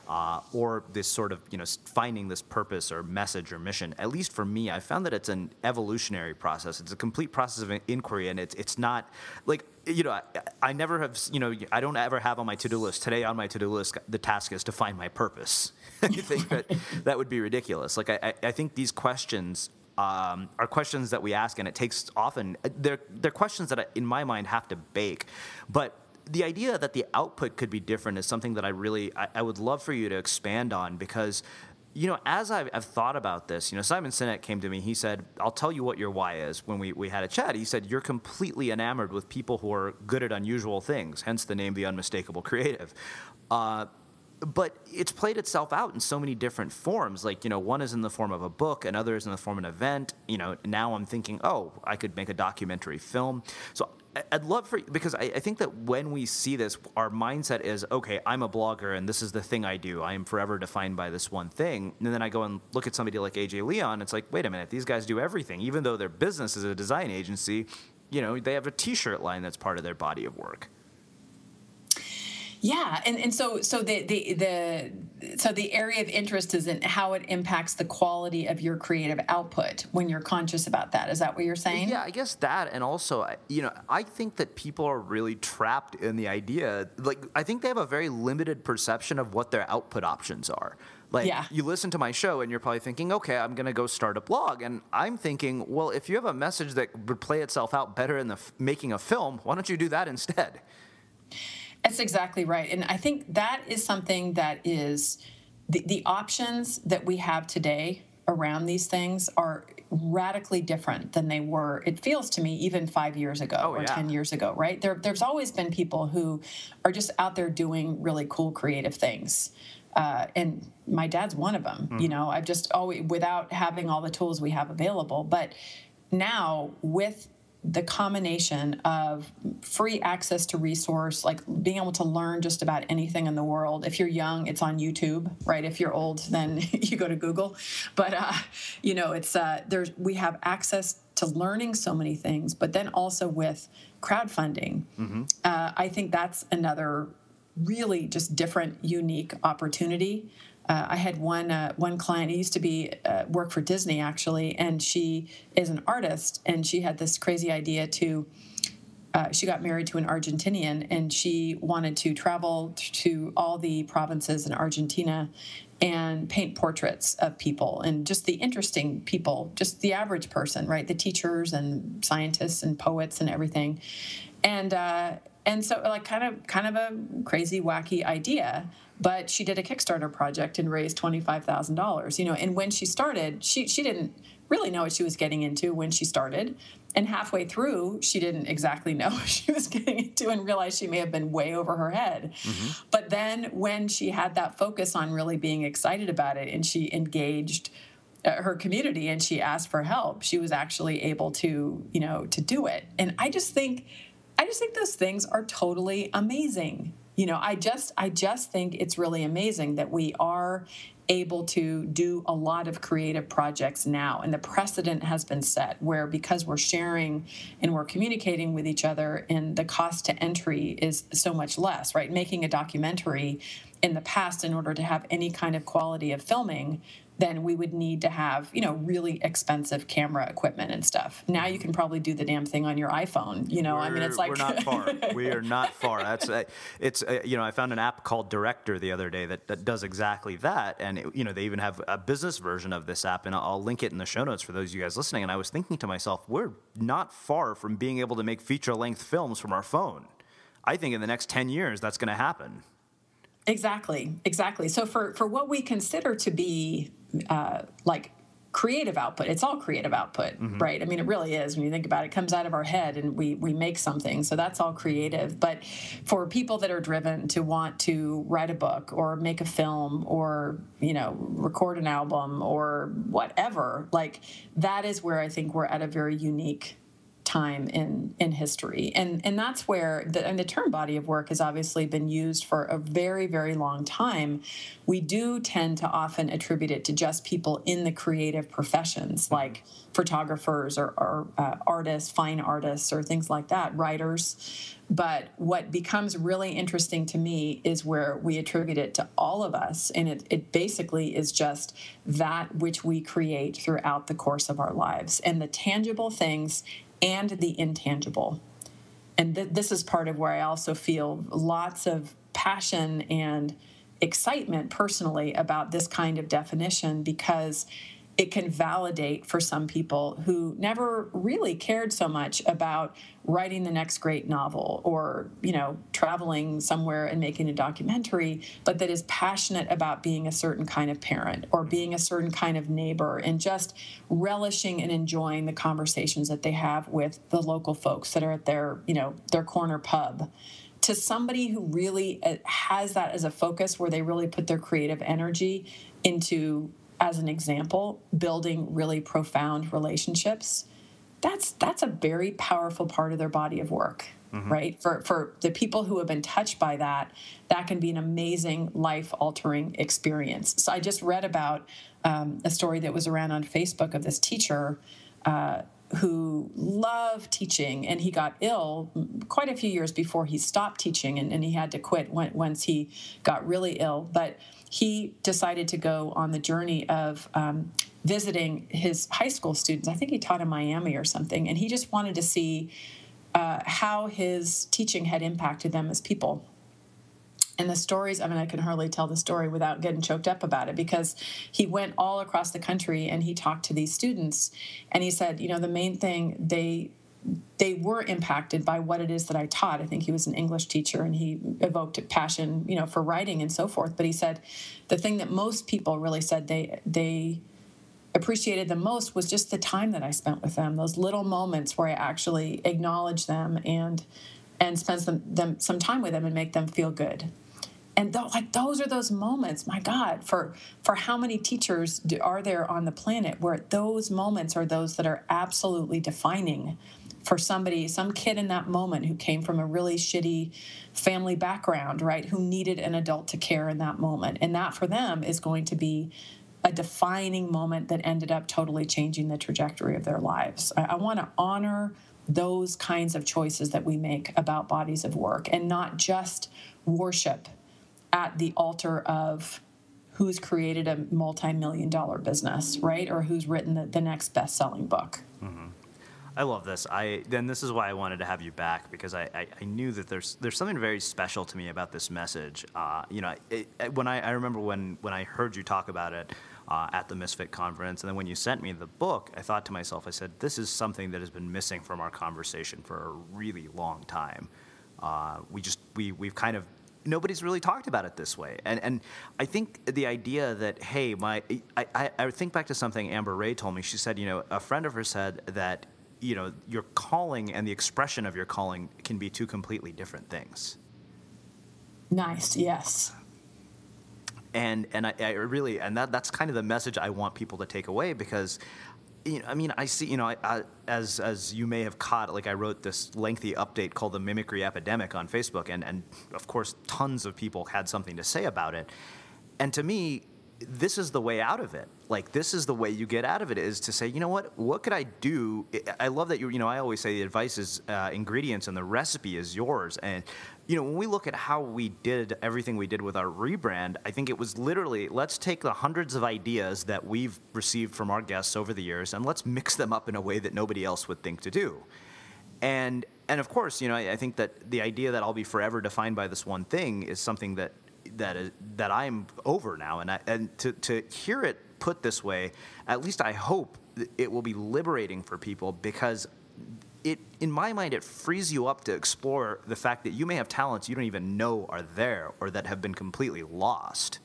Speaker 1: or this sort of, finding this purpose or message or mission. At least for me, I found that it's an evolutionary process. It's a complete process of inquiry, and it's not like, I never have, I don't ever have on my to-do list, today on my to-do list, the task is to find my purpose. You think that would be ridiculous. Like, I think these questions are questions that we ask, and it takes often, they're questions that in my mind have to bake. But the idea that the output could be different is something that I would love for you to expand on, because as I've thought about this, Simon Sinek came to me. He said, I'll tell you what your why is. When we had a chat, he said, you're completely enamored with people who are good at unusual things, hence the name The Unmistakable Creative. But it's played itself out in so many different forms. Like, one is in the form of a book, another is in the form of an event. Now I'm thinking, I could make a documentary film. So I'd love because I think that when we see this, our mindset is, okay, I'm a blogger and this is the thing I do. I am forever defined by this one thing. And then I go and look at somebody like AJ Leon. It's like, wait a minute, these guys do everything. Even though their business is a design agency, they have a T-shirt line that's part of their body of work.
Speaker 3: Yeah, and so the area of interest is in how it impacts the quality of your creative output when you're conscious about that. Is that what you're saying?
Speaker 1: Yeah, I guess that, and also, I think that people are really trapped in the idea. Like, I think they have a very limited perception of what their output options are. Like, You listen to my show and you're probably thinking, okay, I'm going to go start a blog. And I'm thinking, well, if you have a message that would play itself out better in making a film, why don't you do that instead?
Speaker 3: That's exactly right. And I think that is something that is the options that we have today around these things are radically different than they were, it feels to me, even 5 years ago 10 years ago, right? There's always been people who are just out there doing really cool creative things. And my dad's one of them. I've just always, without having all the tools we have available. But now with the combination of free access to resource, like being able to learn just about anything in the world. If you're young, it's on YouTube, right? If you're old, then you go to Google. But it's we have access to learning so many things. But then also with crowdfunding, I think that's another really just different, unique opportunity. I had one client who used to be work for Disney, actually, and she is an artist, and she had this crazy idea to she got married to an Argentinian, and she wanted to travel to all the provinces in Argentina and paint portraits of people, and just the interesting people, just the average person, right? The teachers and scientists and poets and everything. And so, like, kind of a crazy, wacky idea, but she did a Kickstarter project and raised $25,000. And when she started, she didn't really know what she was getting into when she started, and halfway through, she didn't exactly know what she was getting into and realized she may have been way over her head. But then, when she had that focus on really being excited about it, and she engaged her community and she asked for help, she was actually able to do it. And I just think those things are totally amazing. I just think it's really amazing that we are able to do a lot of creative projects now. And the precedent has been set where, because we're sharing and we're communicating with each other, and the cost to entry is so much less, right? Making a documentary in the past, in order to have any kind of quality of filming, then we would need to have, really expensitive camera equipment and stuff. Now you can probably do the damn thing on your iPhone. It's like
Speaker 1: we're not far. We are not far. I found an app called Director the other day that does exactly that, and they even have a business version of this app, and I'll link it in the show notes for those of you guys listening. And I was thinking to myself, we're not far from being able to make feature-length films from our phone. I think in the next 10 years that's going to happen.
Speaker 3: Exactly. So for what we consider to be like creative output, it's all creative output, right? I mean, it really is. When you think about it, it comes out of our head and we make something. So that's all creative. But for people that are driven to want to write a book or make a film or, record an album or whatever, like, that is where I think we're at a very unique time in history. And that's where the term body of work has obviously been used for a very, very long time. We do tend to often attribute it to just people in the creative professions, like photographers or artists, fine artists, or things like that, writers. But what becomes really interesting to me is where we attribute it to all of us. And it basically is just that which we create throughout the course of our lives, and the tangible things and the intangible. And this is part of where I also feel lots of passion and excitement personally about this kind of definition, because it can validate for some people who never really cared so much about writing the next great novel or, traveling somewhere and making a documentary, but that is passionate about being a certain kind of parent or being a certain kind of neighbor, and just relishing and enjoying the conversations that they have with the local folks that are at their corner pub. To somebody who really has that as a focus, where they really put their creative energy into, as an example, building really profound relationships, that's a very powerful part of their body of work, right? For the people who have been touched by that can be an amazing life-altering experience. So I just read about a story that was around on Facebook of this teacher who loved teaching, and he got ill quite a few years before he stopped teaching, and he had to quit once he got really ill. But he decided to go on the journey of visiting his high school students. I think he taught in Miami or something, and he just wanted to see how his teaching had impacted them as people. And the stories, I can hardly tell the story without getting choked up about it, because he went all across the country and he talked to these students, and he said, the main thing, they were impacted by what it is that I taught. I think he was an English teacher, and he evoked a passion, for writing and so forth. But he said the thing that most people really said they appreciated the most was just the time that I spent with them, those little moments where I actually acknowledge them and spend some time with them and make them feel good. And those are those moments, my God, for how many teachers are there on the planet where those moments are those that are absolutely defining for somebody, some kid in that moment who came from a really shitty family background, right, who needed an adult to care in that moment. And that for them is going to be a defining moment that ended up totally changing the trajectory of their lives. I want to honor those kinds of choices that we make about bodies of work, and not just worship at the altar of who's created a multi-million-dollar business, right? Or who's written the next best-selling book.
Speaker 1: Mm-hmm. I love this. Then this is why I wanted to have you back, because I knew that there's something very special to me about this message. When I remember when I heard you talk about it at the Misfit conference, and then when you sent me the book, I thought to myself, I said, this is something that has been missing from our conversation for a really long time. We've kind of, nobody's really talked about it this way. And I think the idea that, hey, I think back to something Amber Ray told me. She said, a friend of hers said that, your calling and the expression of your calling can be two completely different things.
Speaker 3: Nice, yes.
Speaker 1: And I really, and that's kind of the message I want people to take away, because, I see, as you may have caught, like I wrote this lengthy update called The Mimicry Epidemic on Facebook, and of course tons of people had something to say about it. And to me, this is the way out of it. Like, this is the way you get out of it, is to say, what could I do? I love that I always say the advice is ingredients and the recipe is yours. And, when we look at how we did everything we did with our rebrand, I think it was literally, let's take the hundreds of ideas that we've received from our guests over the years and let's mix them up in a way that nobody else would think to do. And of course, I think that the idea that I'll be forever defined by this one thing is something that I'm over now, and to hear it put this way, at least I hope it will be liberating for people, because it, in my mind, it frees you up to explore the fact that you may have talents you don't even know are there, or that have been completely lost.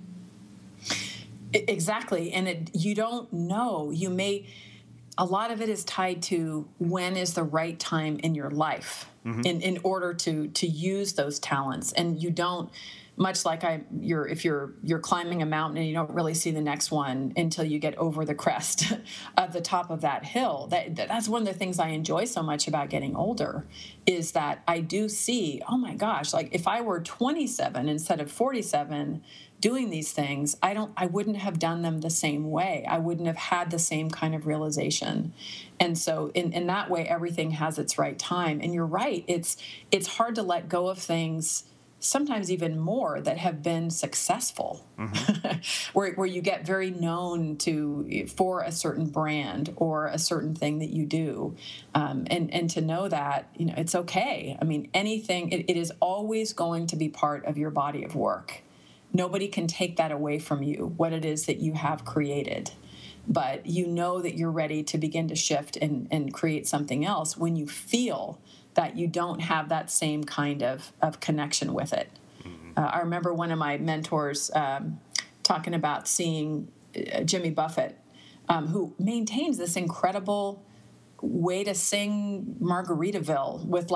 Speaker 3: Exactly, and you don't know. A lot of it is tied to when is the right time in your life, in order to use those talents, and you don't much like if you're climbing a mountain and you don't really see the next one until you get over the crest of the top of that hill. That's one of the things I enjoy so much about getting older, is that I do see, oh my gosh, like if I were 27 instead of 47 doing these things, I wouldn't have done them the same way. I wouldn't have had the same kind of realization. And so in that way, everything has its right time. And you're right, it's hard to let go of things, sometimes even more, that have been successful, where you get very known for a certain brand or a certain thing that you do, and to know that, it's okay. I mean, anything, it is always going to be part of your body of work. Nobody can take that away from you, what it is that you have created. But you know that you're ready to begin to shift and create something else when you feel that you don't have that same kind of connection with it. I remember one of my mentors talking about seeing Jimmy Buffett, who maintains this incredible way to sing Margaritaville with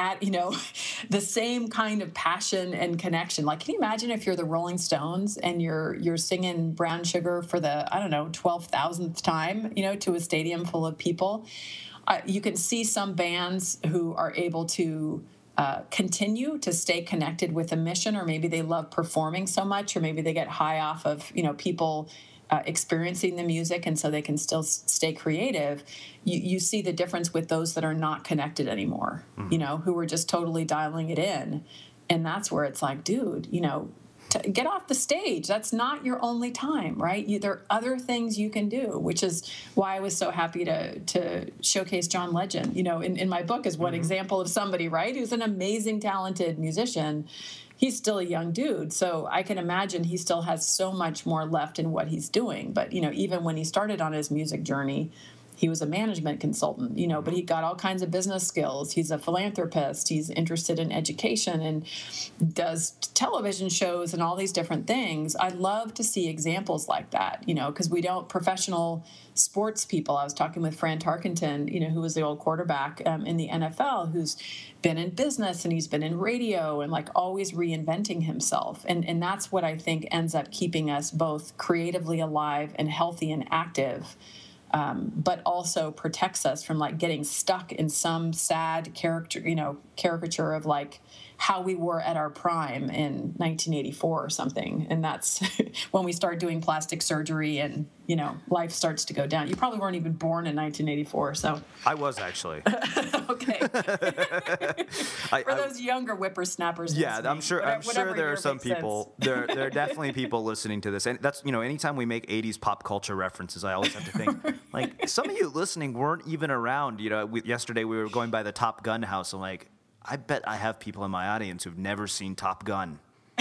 Speaker 3: the same kind of passion and connection. Like, can you imagine if you're the Rolling Stones and you're singing Brown Sugar for the 12,000th time, to a stadium full of people? You can see some bands who are able to continue to stay connected with a mission, or maybe they love performing so much, or maybe they get high off of people experiencing the music, and so they can still stay creative. You see the difference with those that are not connected anymore, who are just totally dialing it in. And that's where it's like, dude, get off the stage. That's not your only time, right? There are other things you can do, which is why I was so happy to showcase John Legend, in my book, as one example of somebody, right, who's an amazing, talented musician. He's still a young dude, so I can imagine he still has so much more left in what he's doing. But, even when he started on his music journey, he was a management consultant, but he got all kinds of business skills. He's a philanthropist. He's interested in education and does television shows and all these different things. I love to see examples like that, because we don't, professional sports people. I was talking with Fran Tarkenton, who was the old quarterback in the NFL, who's been in business and he's been in radio and always reinventing himself. And that's what I think ends up keeping us both creatively alive and healthy and active. But also protects us from getting stuck in some sad caricature of how we were at our prime in 1984 or something. And that's when we start doing plastic surgery and, life starts to go down. You probably weren't even born in 1984, so.
Speaker 1: I was, actually.
Speaker 3: Okay. For those younger whippersnappers.
Speaker 1: Yeah, I'm sure there are some people, there are definitely people listening to this. And that's, anytime we make 80s pop culture references, I always have to think, some of you listening weren't even around. Yesterday we were going by the Top Gun house. I'm like, I bet I have people in my audience who've never seen Top Gun.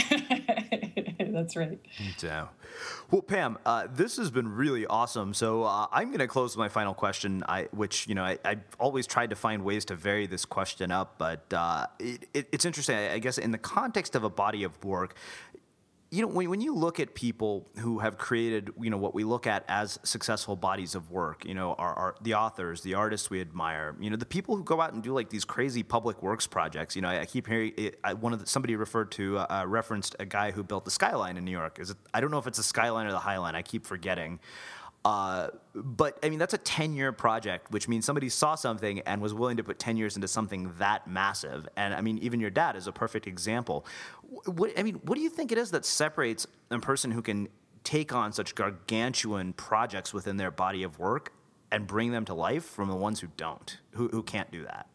Speaker 3: That's right.
Speaker 1: So, well, Pam, this has been really awesome. So I'm going to close with my final question, which I always tried to find ways to vary this question up, but it's interesting. I guess in the context of a body of work, when you look at people who have created, what we look at as successful bodies of work, are the authors, the artists we admire, the people who go out and do these crazy public works projects. I keep hearing somebody referenced a guy who built the skyline in New York. I don't know if it's the skyline or the High Line. I keep forgetting. But I mean, that's a 10-year project, which means somebody saw something and was willing to put 10 years into something that massive. And I mean, even your dad is a perfect example. What do you think it is that separates a person who can take on such gargantuan projects within their body of work and bring them to life from the ones who don't, who can't do that?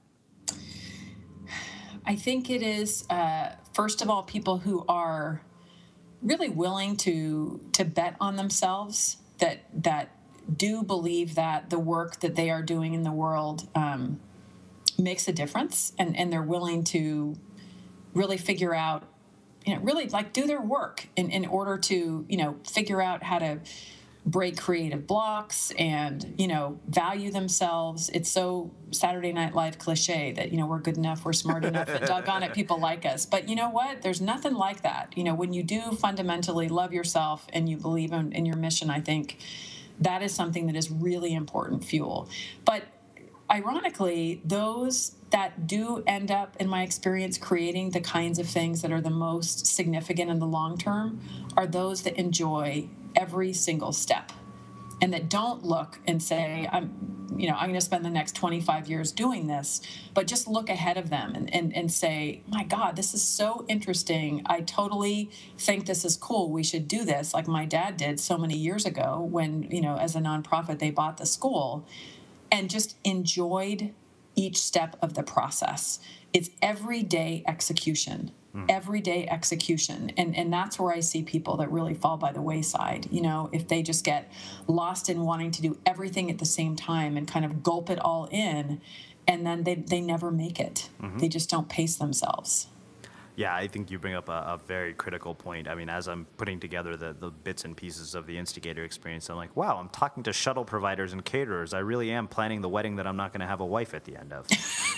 Speaker 3: I think it is, first of all, people who are really willing to bet on themselves, that do believe that the work that they are doing in the world makes a difference, and they're willing to really figure out, really do their work in order to, figure out how to break creative blocks and, value themselves. It's so Saturday Night Live cliche that, we're good enough, we're smart enough, that doggone it, people like us. But you know what? There's nothing like that. When you do fundamentally love yourself and you believe in your mission, I think that is something that is really important fuel. But ironically, those that do end up, in my experience, creating the kinds of things that are the most significant in the long term are those that enjoy every single step and that don't look and say, I'm going to spend the next 25 years doing this, but just look ahead of them and say, my God, this is so interesting. I totally think this is cool. We should do this, like my dad did so many years ago when, as a nonprofit, they bought the school, and just enjoyed each step of the process. It's everyday execution. Everyday execution. And that's where I see people that really fall by the wayside. If they just get lost in wanting to do everything at the same time and kind of gulp it all in, and then they never make it. They just don't pace themselves.
Speaker 1: Yeah, I think you bring up a very critical point. I mean, as I'm putting together the bits and pieces of the Instigator experience, I'm like, wow, I'm talking to shuttle providers and caterers. I really am planning the wedding that I'm not going to have a wife at the end of.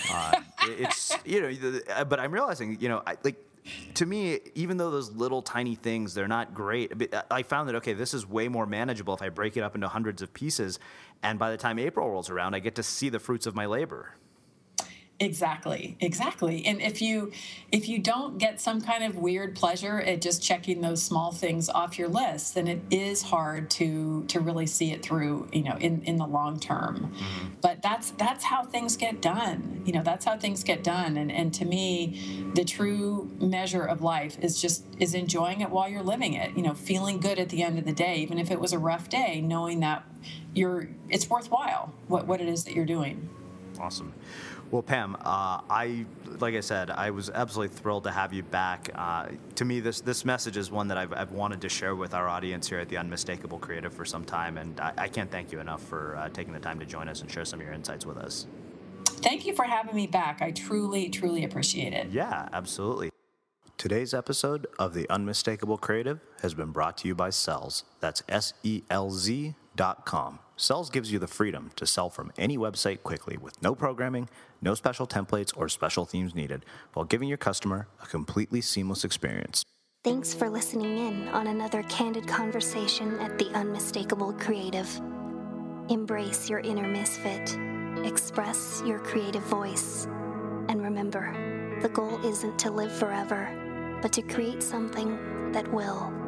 Speaker 1: But I'm realizing, to me, even though those little tiny things, they're not great, I found that, okay, this is way more manageable if I break it up into hundreds of pieces. And by the time April rolls around, I get to see the fruits of my labor.
Speaker 3: Exactly. And if you don't get some kind of weird pleasure at just checking those small things off your list, then it is hard to really see it through, in the long term. But that's how things get done. That's how things get done. And to me, the true measure of life is enjoying it while you're living it, feeling good at the end of the day, even if it was a rough day, knowing that it's worthwhile what it is that you're doing.
Speaker 1: Awesome. Well, Pam, like I said, I was absolutely thrilled to have you back. To me, this message is one that I've wanted to share with our audience here at the Unmistakable Creative for some time, and I can't thank you enough for taking the time to join us and share some of your insights with us.
Speaker 3: Thank you for having me back. I truly, truly appreciate it.
Speaker 1: Yeah, absolutely. Today's episode of The Unmistakable Creative has been brought to you by Selz. That's SELZ.com. Selz gives you the freedom to sell from any website quickly with no programming, no special templates or special themes needed, while giving your customer a completely seamless experience.
Speaker 2: Thanks for listening in on another candid conversation at The Unmistakable Creative. Embrace your inner misfit. Express your creative voice. And remember, the goal isn't to live forever, but to create something that will.